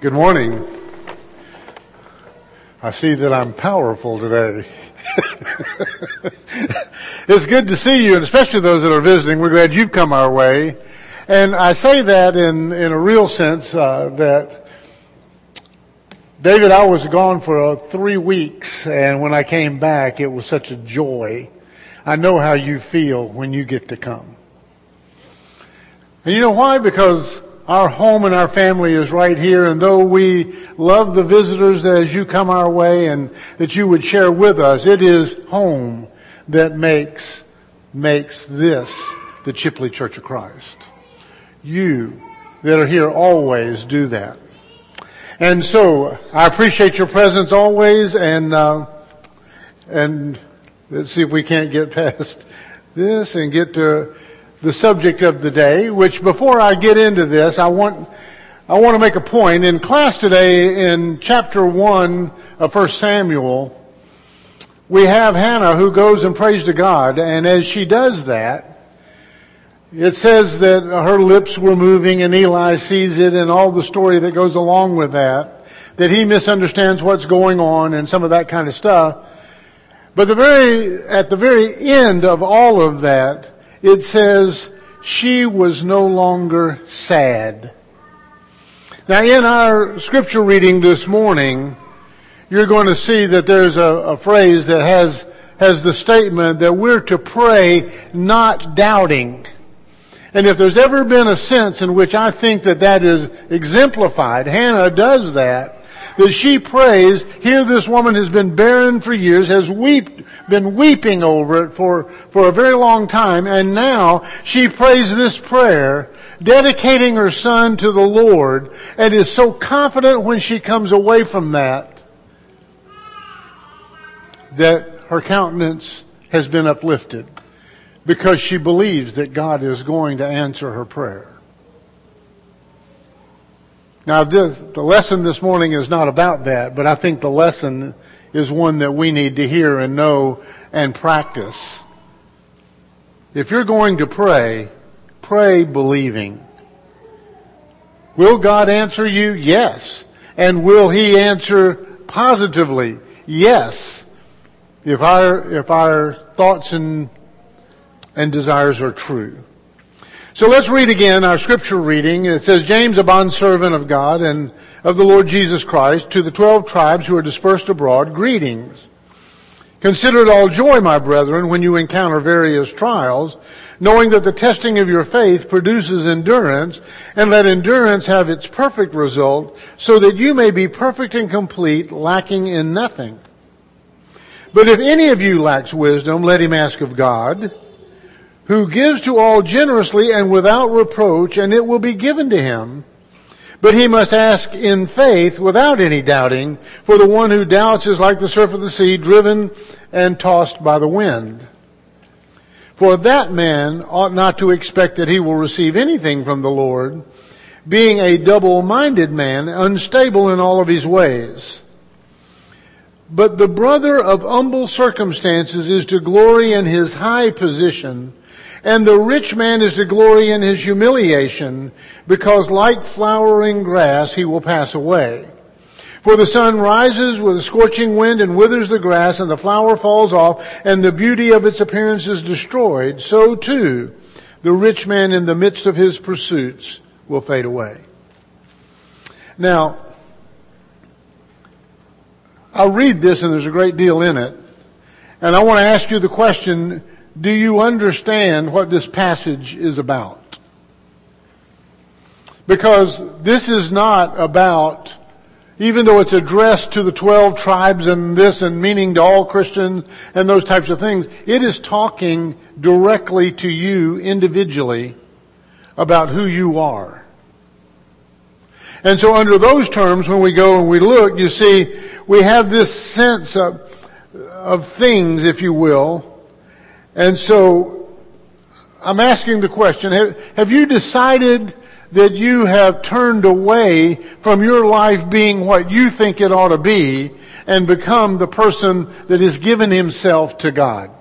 Good morning. I see that I'm powerful today. It's good to see you, and especially those that are visiting. We're glad you've come our way. And I say that in a real sense, that David, I was gone for 3 weeks, and when I came back, it was such a joy. I know how you feel when you get to come. And you know why? Because our home and our family is right here, and though we love the visitors as you come our way and that you would share with us, it is home that makes this the Chipley Church of Christ. You that are here always do that. And so I appreciate your presence always, and let's see if we can't get past this and get to the subject of the day, which before I get into this, I want to make a point. In class today, in chapter 1 of 1 Samuel, we have Hannah who goes and prays to God, and as she does that, it says that her lips were moving, and Eli sees it, and all the story that goes along with that he misunderstands what's going on and some of that kind of stuff. But at the very end of all of that, it says she was no longer sad. Now, in our scripture reading this morning, you're going to see that there's a phrase that has the statement that we're to pray not doubting. And if there's ever been a sense in which I think that is exemplified, Hannah does that she prays. Here this woman has been barren for years, has been weeping over it for a very long time, and now she prays this prayer, dedicating her son to the Lord, and is so confident when she comes away from that her countenance has been uplifted, because she believes that God is going to answer her prayer. Now, the lesson this morning is not about that, but I think the lesson is one that we need to hear and know and practice. If you're going to pray, pray believing. Will God answer you? Yes. And will He answer positively? Yes. If our thoughts and desires are true. So let's read again our scripture reading. It says, James, a bondservant of God and of the Lord Jesus Christ, to the 12 tribes who are dispersed abroad, greetings. Consider it all joy, my brethren, when you encounter various trials, knowing that the testing of your faith produces endurance, and let endurance have its perfect result, so that you may be perfect and complete, lacking in nothing. But if any of you lacks wisdom, let him ask of God, who gives to all generously and without reproach, and it will be given to him. But he must ask in faith without any doubting, for the one who doubts is like the surf of the sea, driven and tossed by the wind. For that man ought not to expect that he will receive anything from the Lord, being a double-minded man, unstable in all of his ways. But the brother of humble circumstances is to glory in his high position, and the rich man is to glory in his humiliation, because like flowering grass he will pass away. For the sun rises with a scorching wind and withers the grass, and the flower falls off, and the beauty of its appearance is destroyed. So too, the rich man in the midst of his pursuits will fade away. Now, I'll read this, and there's a great deal in it. And I want to ask you the question, do you understand what this passage is about? Because this is not about, even though it's addressed to the 12 tribes and this and meaning to all Christians and those types of things, it is talking directly to you individually about who you are. And so under those terms, when we go and we look, you see, we have this sense of things, if you will. And so I'm asking the question, have you decided that you have turned away from your life being what you think it ought to be and become the person that has given himself to God?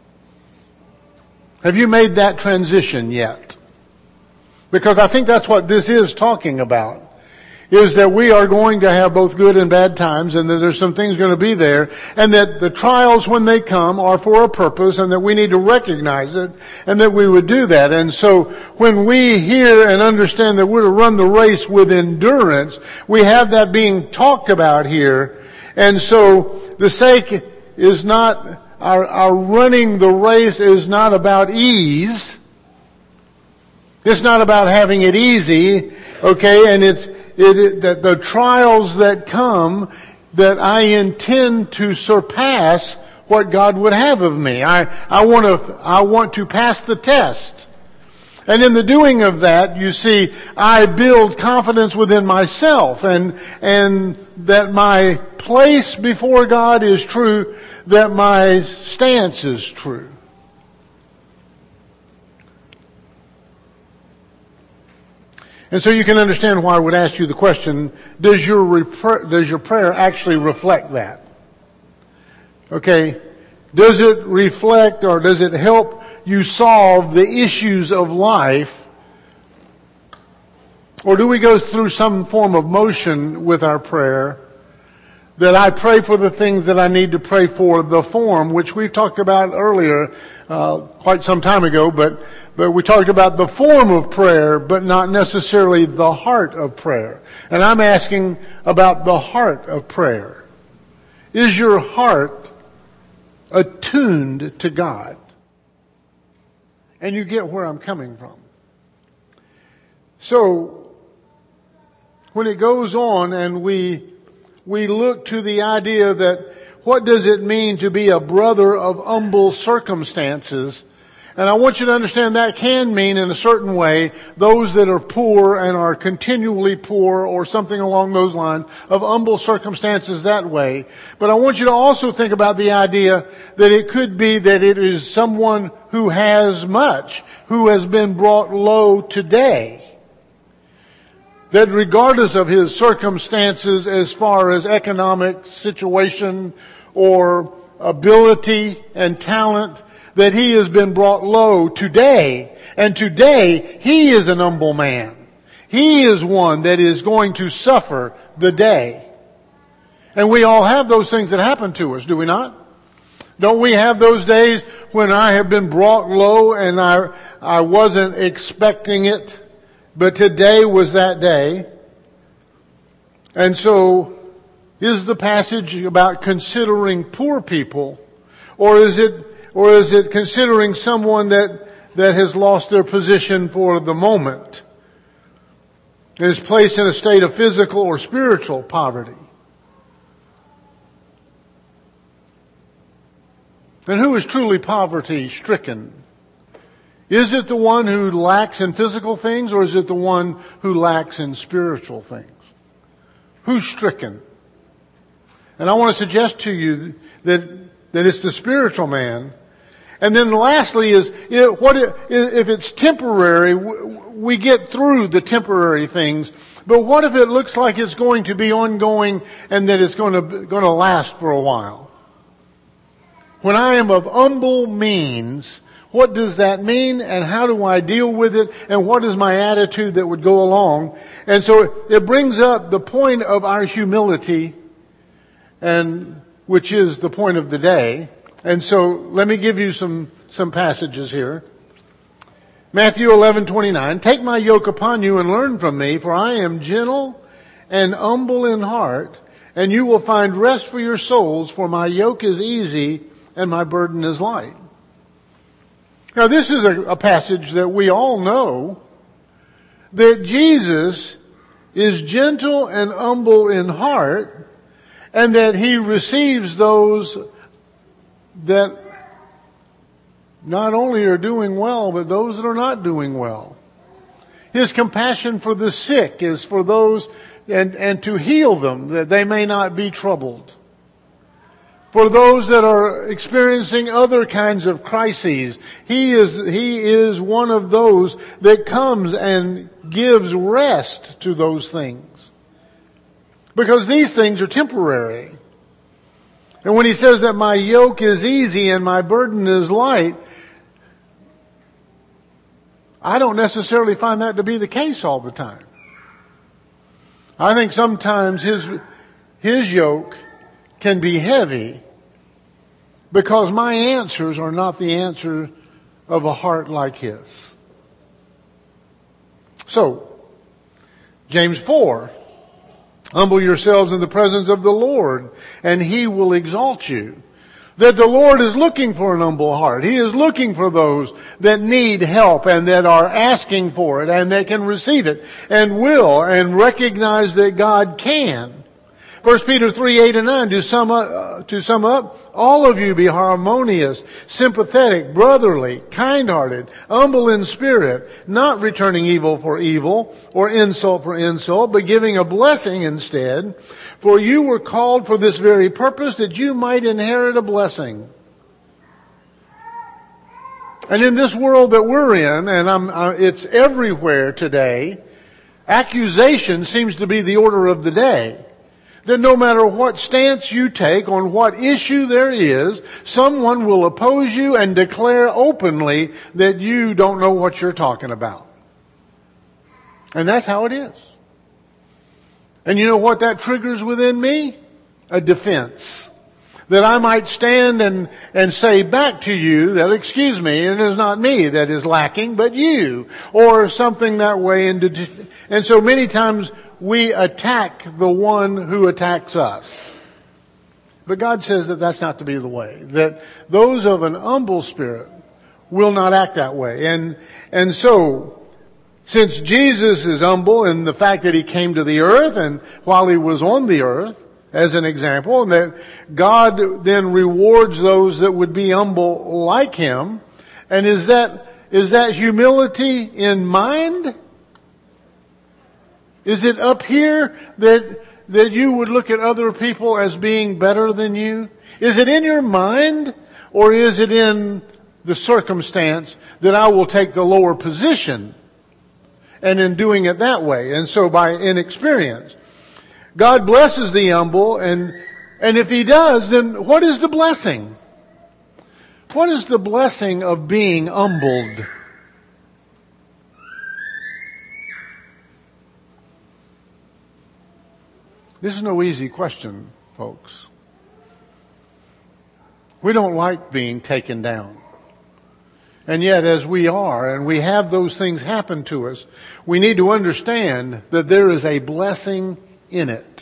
Have you made that transition yet? Because I think that's what this is talking about. is that we are going to have both good and bad times, and that there's some things going to be there, and that the trials when they come are for a purpose, and that we need to recognize it, and that we would do that. And so when we hear and understand that we're to run the race with endurance, we have that being talked about here. And so the sake is not, our running the race is not about ease. It's not about having it easy, okay, and that the trials that come, that I intend to surpass what God would have of me. I want to pass the test. And in the doing of that, you see, I build confidence within myself, and that my place before God is true, that my stance is true. And so you can understand why I would ask you the question, does your prayer actually reflect that? Okay. Does it reflect, or does it help you solve the issues of life? Or do we go through some form of motion with our prayer, that I pray for the things that I need to pray for, the form, which we've talked about earlier, quite some time ago, but we talked about the form of prayer, but not necessarily the heart of prayer. And I'm asking about the heart of prayer. Is your heart attuned to God? And you get where I'm coming from. So, when it goes on and we look to the idea that what does it mean to be a brother of humble circumstances? And I want you to understand that can mean in a certain way those that are poor and are continually poor, or something along those lines, of humble circumstances that way. But I want you to also think about the idea that it could be that it is someone who has much, who has been brought low today. That regardless of his circumstances as far as economic situation or ability and talent, that he has been brought low today. And today, he is an humble man. He is one that is going to suffer the day. And we all have those things that happen to us, do we not? Don't we have those days when I have been brought low and I wasn't expecting it, but today was that day? And so, is the passage about considering poor people, or is it considering someone that has lost their position for the moment and is placed in a state of physical or spiritual poverty? And who is truly poverty stricken? Is it the one who lacks in physical things, or is it the one who lacks in spiritual things? Who's stricken? And I want to suggest to you that it's the spiritual man. And then lastly is, if it's temporary, we get through the temporary things. But what if it looks like it's going to be ongoing and that it's going to last for a while? When I am of humble means, what does that mean, and how do I deal with it, and what is my attitude that would go along? And so it brings up the point of our humility, and which is the point of the day. And so let me give you some passages here. Matthew 11:29. Take my yoke upon you and learn from me, for I am gentle and humble in heart, and you will find rest for your souls, for my yoke is easy and my burden is light. Now this is a passage that we all know, that Jesus is gentle and humble in heart, and that he receives those that not only are doing well, but those that are not doing well. His compassion for the sick is for those, and to heal them, that they may not be troubled. For those that are experiencing other kinds of crises, he is one of those that comes and gives rest to those things. Because these things are temporary. And when he says that my yoke is easy and my burden is light, I don't necessarily find that to be the case all the time. I think sometimes his yoke can be heavy because my answers are not the answer of a heart like his. So, James 4, humble yourselves in the presence of the Lord, and He will exalt you. That the Lord is looking for an humble heart. He is looking for those that need help and that are asking for it and that can receive it and will and recognize that God can. 1 Peter 3, 8 and 9, to sum up, all of you be harmonious, sympathetic, brotherly, kind-hearted, humble in spirit, not returning evil for evil or insult for insult, but giving a blessing instead. For you were called for this very purpose, that you might inherit a blessing. And in this world that we're in, and it's everywhere today, accusation seems to be the order of the day. That no matter what stance you take on what issue there is, someone will oppose you and declare openly that you don't know what you're talking about. And that's how it is. And you know what that triggers within me? A defense. That I might stand and say back to you that, excuse me, it is not me that is lacking, but you. Or something that way. And so many times we attack the one who attacks us. But God says that that's not to be the way. That those of an humble spirit will not act that way. And so, since Jesus is humble in the fact that He came to the earth and while He was on the earth, as an example, and that God then rewards those that would be humble like Him. And is that humility in mind? Is it up here that you would look at other people as being better than you? Is it in your mind, or is it in the circumstance that I will take the lower position? And in doing it that way, and so by inexperience. God blesses the humble, and if He does, then what is the blessing? What is the blessing of being humbled? This is no easy question, folks. We don't like being taken down. And yet, as we are, and we have those things happen to us, we need to understand that there is a blessing in it.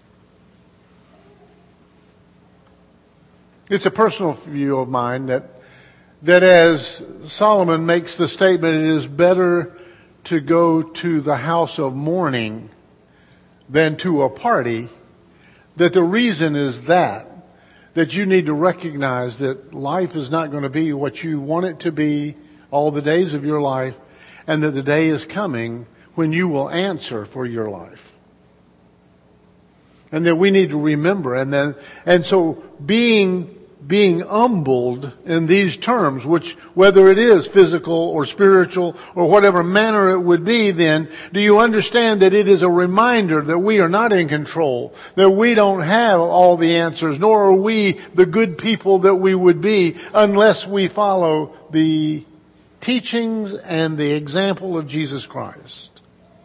It's a personal view of mine that as Solomon makes the statement, it is better to go to the house of mourning than to a party, that the reason is that you need to recognize that life is not going to be what you want it to be all the days of your life, and that the day is coming when you will answer for your life. And that we need to remember, and so being humbled in these terms, which whether it is physical or spiritual or whatever manner it would be, then do you understand that it is a reminder that we are not in control, that we don't have all the answers, nor are we the good people that we would be unless we follow the teachings and the example of Jesus Christ.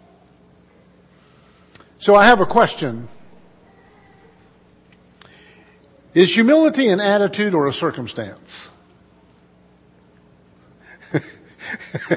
So I have a question. Is humility an attitude or a circumstance? I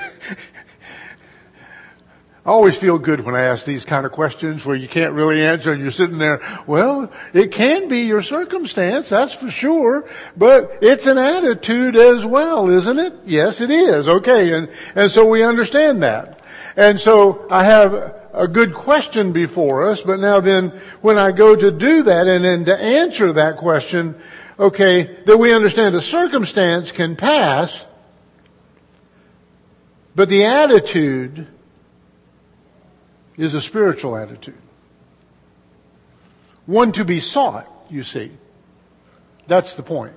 always feel good when I ask these kind of questions where you can't really answer and you're sitting there, well, it can be your circumstance, that's for sure, but it's an attitude as well, isn't it? Yes, it is. Okay, and so we understand that. And so I have a good question before us, but now then when I go to do that and then to answer that question, okay, that we understand a circumstance can pass, but the attitude is a spiritual attitude. One to be sought, you see. That's the point.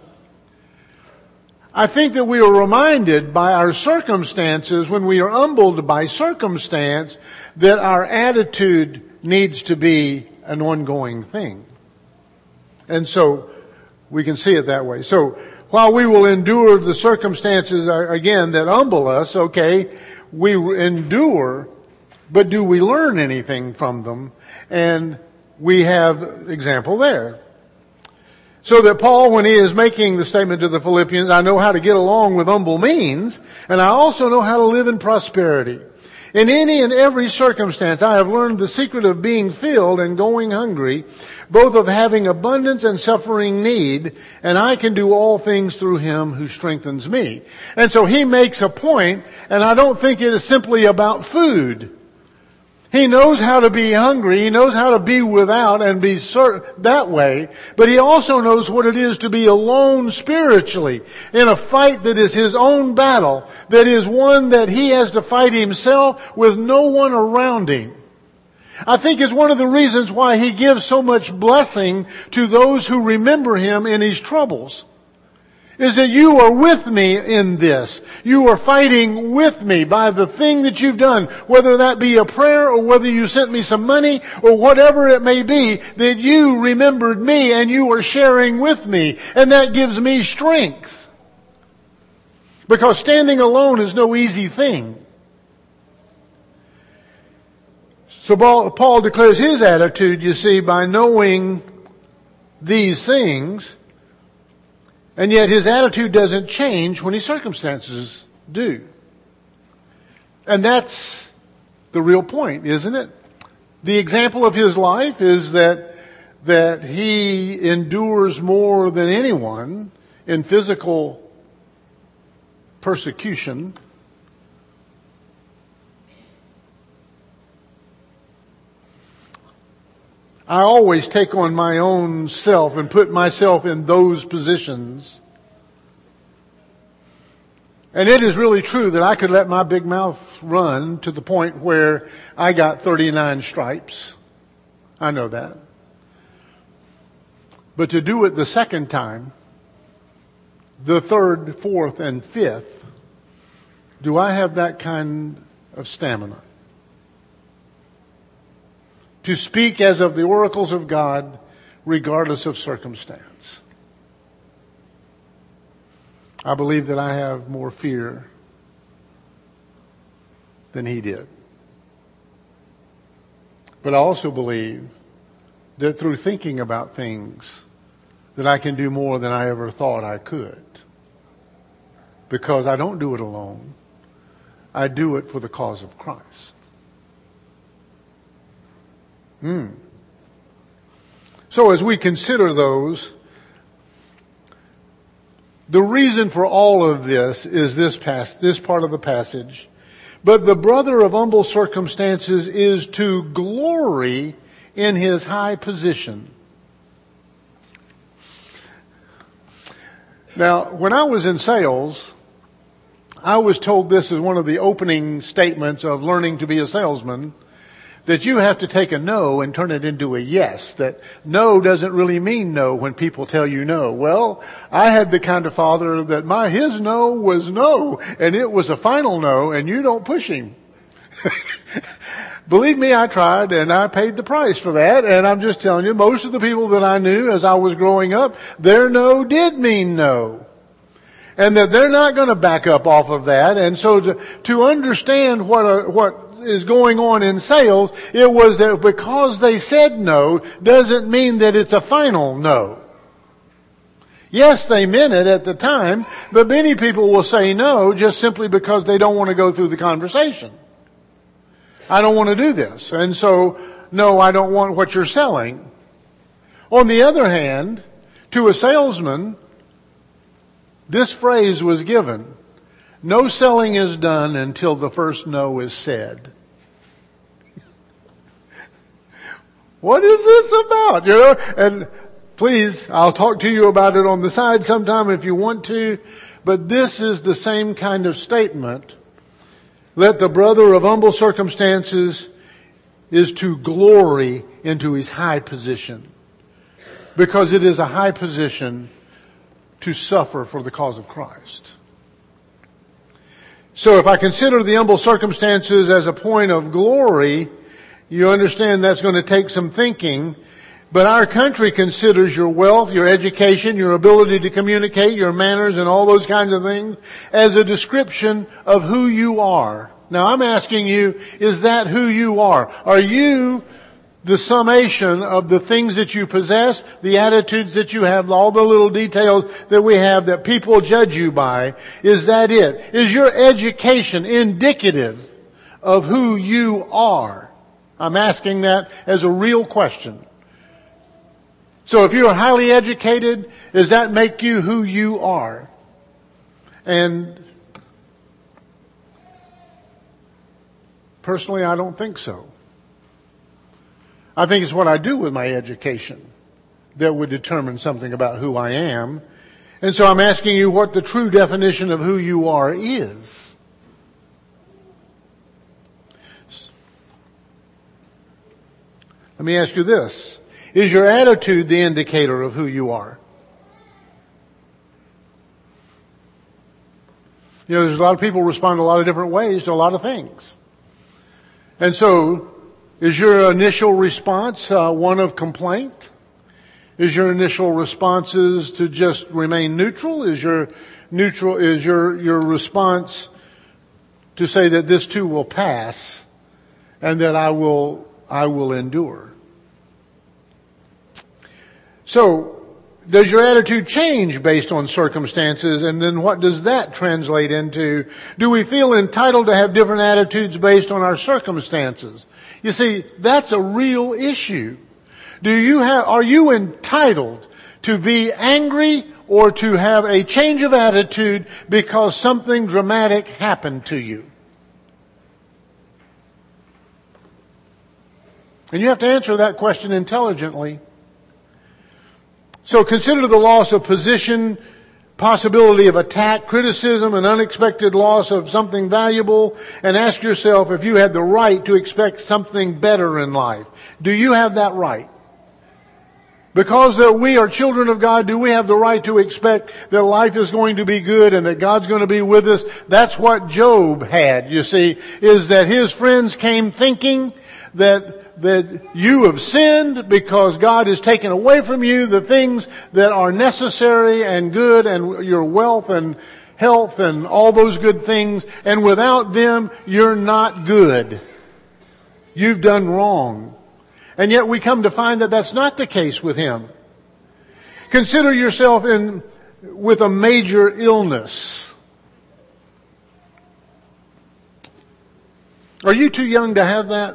I think that we are reminded by our circumstances, when we are humbled by circumstance, that our attitude needs to be an ongoing thing. And so we can see it that way. So while we will endure the circumstances, again, that humble us, okay, we endure But do we learn anything from them? And we have example there. So that Paul, when he is making the statement to the Philippians, I know how to get along with humble means, and I also know how to live in prosperity. In any and every circumstance, I have learned the secret of being filled and going hungry, both of having abundance and suffering need, and I can do all things through Him who strengthens me. And so he makes a point, and I don't think it is simply about food. He knows how to be hungry. He knows how to be without and be that way. But he also knows what it is to be alone spiritually in a fight that is his own battle, that is one that he has to fight himself with no one around him. I think it's one of the reasons why he gives so much blessing to those who remember him in his troubles. Is that you are with me in this. You are fighting with me by the thing that you've done, whether that be a prayer or whether you sent me some money or whatever it may be, that you remembered me and you are sharing with me. And that gives me strength. Because standing alone is no easy thing. So Paul declares his attitude, you see, by knowing these things. And yet his attitude doesn't change when his circumstances do. And that's the real point, isn't it? The example of his life is that he endures more than anyone in physical persecution. I always take on my own self and put myself in those positions. And it is really true that I could let my big mouth run to the point where I got 39 stripes. I know that. But to do it the second time, the third, fourth, and fifth, do I have that kind of stamina? To speak as of the oracles of God, regardless of circumstance. I believe that I have more fear than he did. But I also believe that through thinking about things, that I can do more than I ever thought I could. Because I don't do it alone. I do it for the cause of Christ. So as we consider those, the reason for all of this is this part of the passage. But the brother of humble circumstances is to glory in his high position. Now, when I was in sales, I was told this is one of the opening statements of learning to be a salesman, that you have to take a no and turn it into a yes. That no doesn't really mean no when people tell you no. Well, I had the kind of father that his no was no, and it was a final no, and you don't push him. Believe me, I tried, and I paid the price for that, and I'm just telling you, most of the people that I knew as I was growing up, their no did mean no. And that they're not going to back up off of that. And so to understand what is going on in sales, it was that because they said no doesn't mean that it's a final no. Yes, they meant it at the time, but many people will say no just simply because they don't want to go through the conversation. I don't want to do this. And so, no, I don't want what you're selling. On the other hand, to a salesman, this phrase was given: no selling is done until the first no is said. What is this about? You know, and please, I'll talk to you about it on the side sometime if you want to, but this is the same kind of statement. Let the brother of humble circumstances is to glory into his high position, because it is a high position to suffer for the cause of Christ. So if I consider the humble circumstances as a point of glory, you understand that's going to take some thinking. But our country considers your wealth, your education, your ability to communicate, your manners and all those kinds of things as a description of who you are. Now I'm asking you, is that who you are? Are you the summation of the things that you possess, the attitudes that you have, all the little details that we have that people judge you by? Is that it? Is your education indicative of who you are? I'm asking that as a real question. So if you're highly educated, does that make you who you are? And personally, I don't think so. I think it's what I do with my education that would determine something about who I am. And so I'm asking you what the true definition of who you are is. Let me ask you this. Is your attitude the indicator of who you are? You know, there's a lot of people respond a lot of different ways to a lot of things. And so, is your initial response one of complaint? Is your initial responses to just remain neutral? Is your response to say that this too will pass and that I will endure? So, does your attitude change based on circumstances? And then what does that translate into? Do we feel entitled to have different attitudes based on our circumstances? You see, that's a real issue. Are you entitled to be angry or to have a change of attitude because something dramatic happened to you? And you have to answer that question intelligently. So consider the loss of position, possibility of attack, criticism, and unexpected loss of something valuable, and ask yourself if you had the right to expect something better in life. Do you have that right? Because that we are children of God, do we have the right to expect that life is going to be good and that God's going to be with us? That's what Job had, you see, is that his friends came thinking that you have sinned because God has taken away from you the things that are necessary and good and your wealth and health and all those good things. And without them, you're not good. You've done wrong. And yet we come to find that that's not the case with him. Consider yourself with a major illness. Are you too young to have that?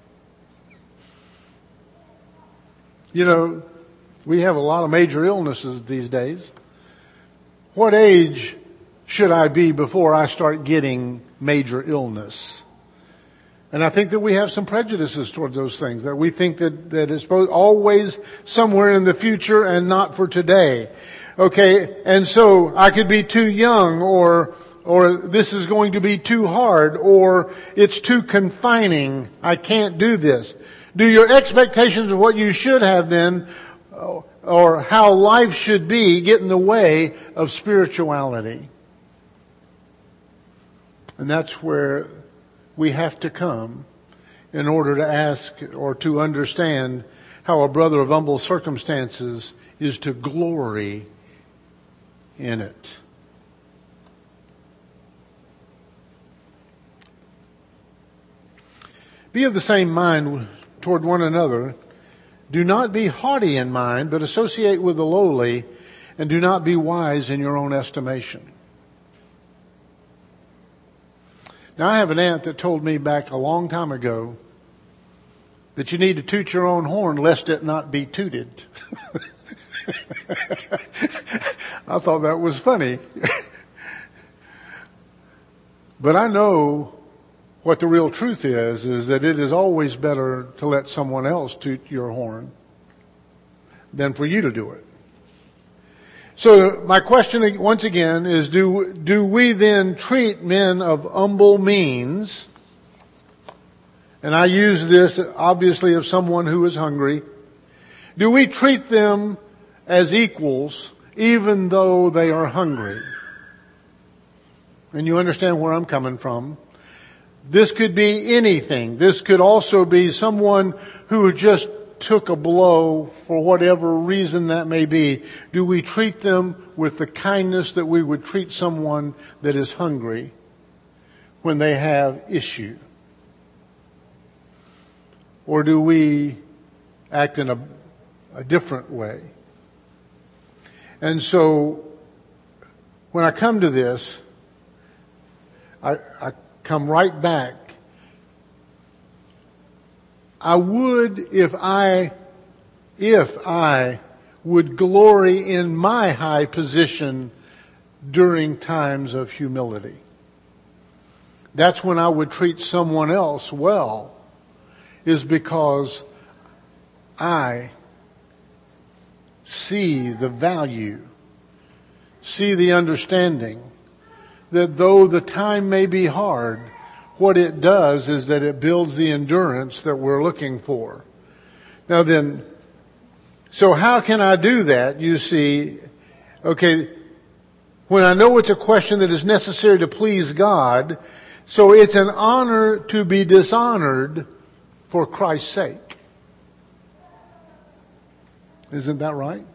You know, we have a lot of major illnesses these days. What age should I be before I start getting major illness? And I think that we have some prejudices toward those things, that we think that it's always somewhere in the future and not for today. Okay, and so I could be too young, or this is going to be too hard, or it's too confining. I can't do this. Do your expectations of what you should have then, or how life should be, get in the way of spirituality? And that's where we have to come in order to ask or to understand how a brother of humble circumstances is to glory in it. Be of the same mind toward one another. Do not be haughty in mind, but associate with the lowly, and do not be wise in your own estimation. Now, I have an aunt that told me back a long time ago that you need to toot your own horn lest it not be tooted. I thought that was funny. But I know what the real truth is that it is always better to let someone else toot your horn than for you to do it. So my question once again is, do we then treat men of humble means, and I use this obviously of someone who is hungry, do we treat them as equals even though they are hungry? And you understand where I'm coming from. This could be anything. This could also be someone who just took a blow for whatever reason that may be. Do we treat them with the kindness that we would treat someone that is hungry? when they have issue? Or do we act in a different way? And so, when I come to this, I come right back. I would, if I would glory in my high position during times of humility. That's when I would treat someone else well, is because I see the value, see the understanding that though the time may be hard, what it does is that it builds the endurance that we're looking for. Now then, so how can I do that? You see, okay, when I know it's a question that is necessary to please God, so it's an honor to be dishonored for Christ's sake. Isn't that right?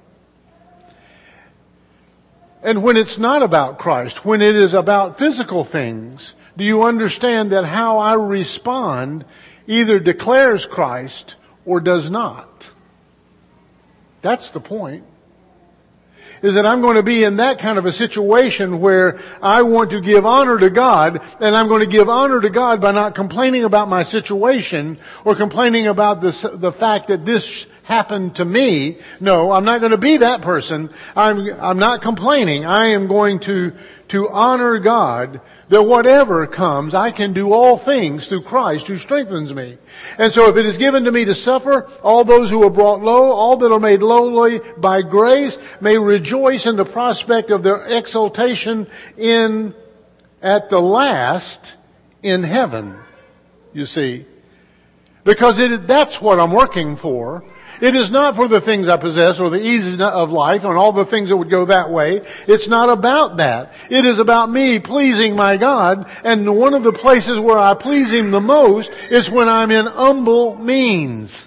And when it's not about Christ, when it is about physical things, do you understand that how I respond either declares Christ or does not? That's the point. Is that I'm going to be in that kind of a situation where I want to give honor to God, and I'm going to give honor to God by not complaining about my situation or complaining about the fact that this happened to me. No, I'm not going to be that person. I'm not complaining. I am going to honor God, that whatever comes, I can do all things through Christ who strengthens me. And so if it is given to me to suffer, all those who are brought low, all that are made lowly by grace, may rejoice in the prospect of their exaltation at the last in heaven. You see, because that's what I'm working for. It is not for the things I possess or the ease of life and all the things that would go that way. It's not about that. It is about me pleasing my God. And one of the places where I please Him the most is when I'm in humble means.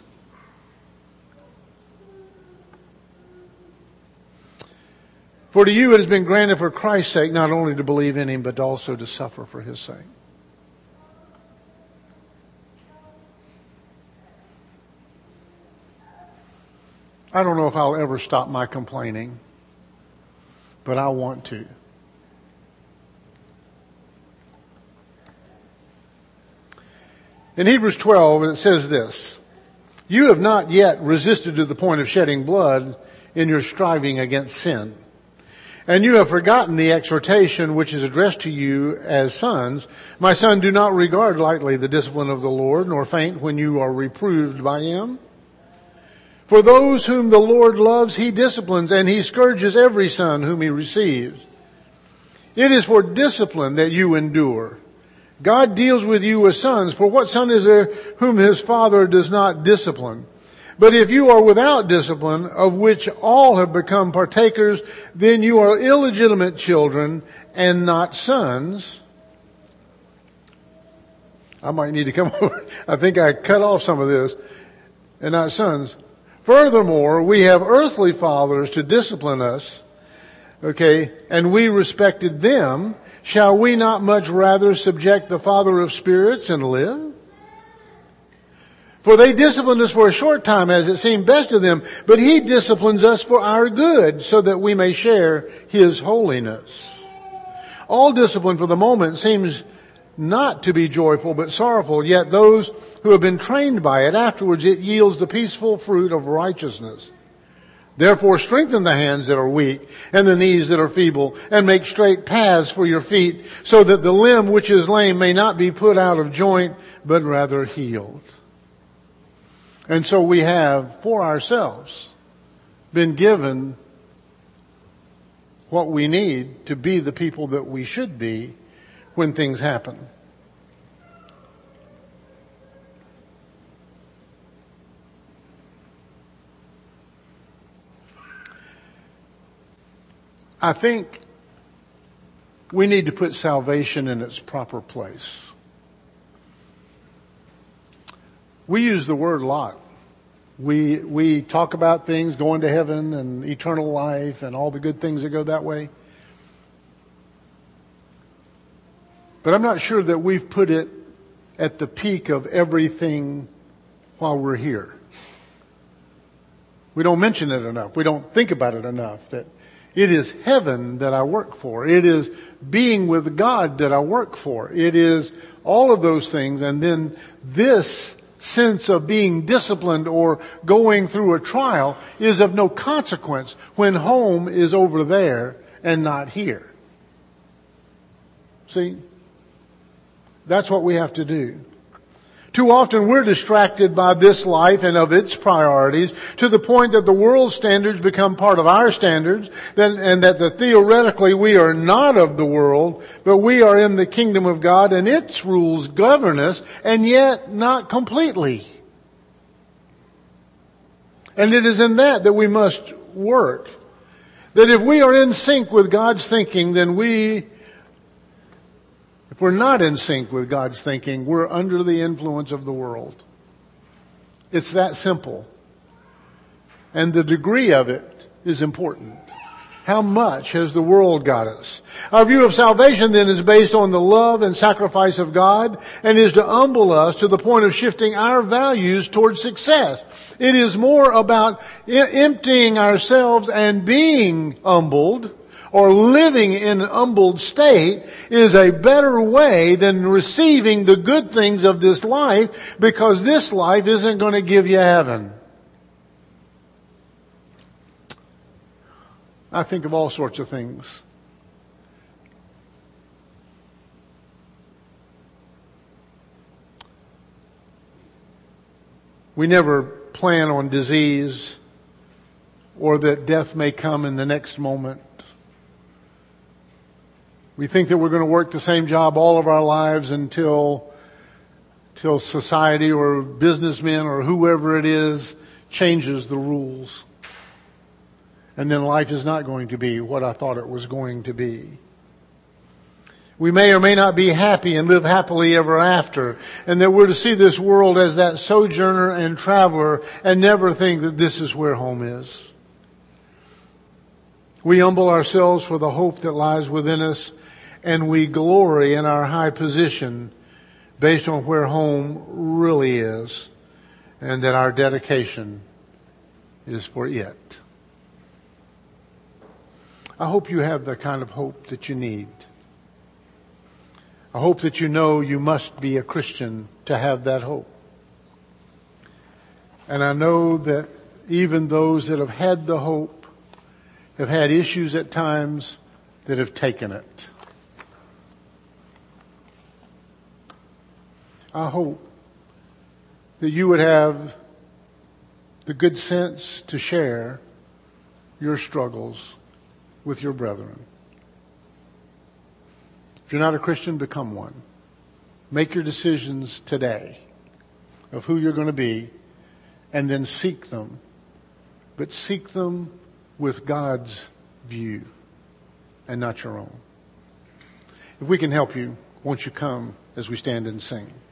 For to you it has been granted for Christ's sake not only to believe in Him, but also to suffer for His sake. I don't know if I'll ever stop my complaining, but I want to. In Hebrews 12, it says this: you have not yet resisted to the point of shedding blood in your striving against sin. And you have forgotten the exhortation which is addressed to you as sons. My son, do not regard lightly the discipline of the Lord, nor faint when you are reproved by Him. For those whom the Lord loves, He disciplines, and He scourges every son whom He receives. It is for discipline that you endure. God deals with you as sons. For what son is there whom his father does not discipline? But if you are without discipline, of which all have become partakers, then you are illegitimate children and not sons. I might need to come over. I think I cut off some of this. And not sons. Furthermore, we have earthly fathers to discipline us, okay, and we respected them. Shall we not much rather subject the Father of spirits and live? For they disciplined us for a short time as it seemed best to them, but He disciplines us for our good, so that we may share His holiness. All discipline for the moment seems not to be joyful but sorrowful, yet those who have been trained by it, afterwards it yields the peaceful fruit of righteousness. Therefore strengthen the hands that are weak and the knees that are feeble, and make straight paths for your feet, so that the limb which is lame may not be put out of joint, but rather healed. And so we have, for ourselves, been given what we need to be the people that we should be when things happen. I think we need to put salvation in its proper place. We use the word a lot. We talk about things going to heaven and eternal life and all the good things that go that way. But I'm not sure that we've put it at the peak of everything while we're here. We don't mention it enough. We don't think about it enough, that it is heaven that I work for. It is being with God that I work for. It is all of those things. And then this sense of being disciplined or going through a trial is of no consequence when home is over there and not here. See? That's what we have to do. Too often we're distracted by this life and of its priorities to the point that the world's standards become part of our standards, and that theoretically we are not of the world, but we are in the kingdom of God and its rules govern us, and yet not completely. And it is in that we must work. That if we are in sync with God's thinking, then if we're not in sync with God's thinking, we're under the influence of the world. It's that simple. And the degree of it is important. How much has the world got us? Our view of salvation then is based on the love and sacrifice of God and is to humble us to the point of shifting our values towards success. It is more about emptying ourselves and being humbled, or living in an humbled state is a better way than receiving the good things of this life, because this life isn't going to give you heaven. I think of all sorts of things. We never plan on disease or that death may come in the next moment. We think that we're going to work the same job all of our lives until society or businessmen or whoever it is changes the rules. And then life is not going to be what I thought it was going to be. We may or may not be happy and live happily ever after, and that we're to see this world as that sojourner and traveler and never think that this is where home is. We humble ourselves for the hope that lies within us, and we glory in our high position based on where home really is, and that our dedication is for it. I hope you have the kind of hope that you need. I hope that you know you must be a Christian to have that hope. And I know that even those that have had the hope have had issues at times that have taken it. I hope that you would have the good sense to share your struggles with your brethren. If you're not a Christian, become one. Make your decisions today of who you're going to be, and then seek them. But seek them with God's view and not your own. If we can help you, won't you come as we stand and sing?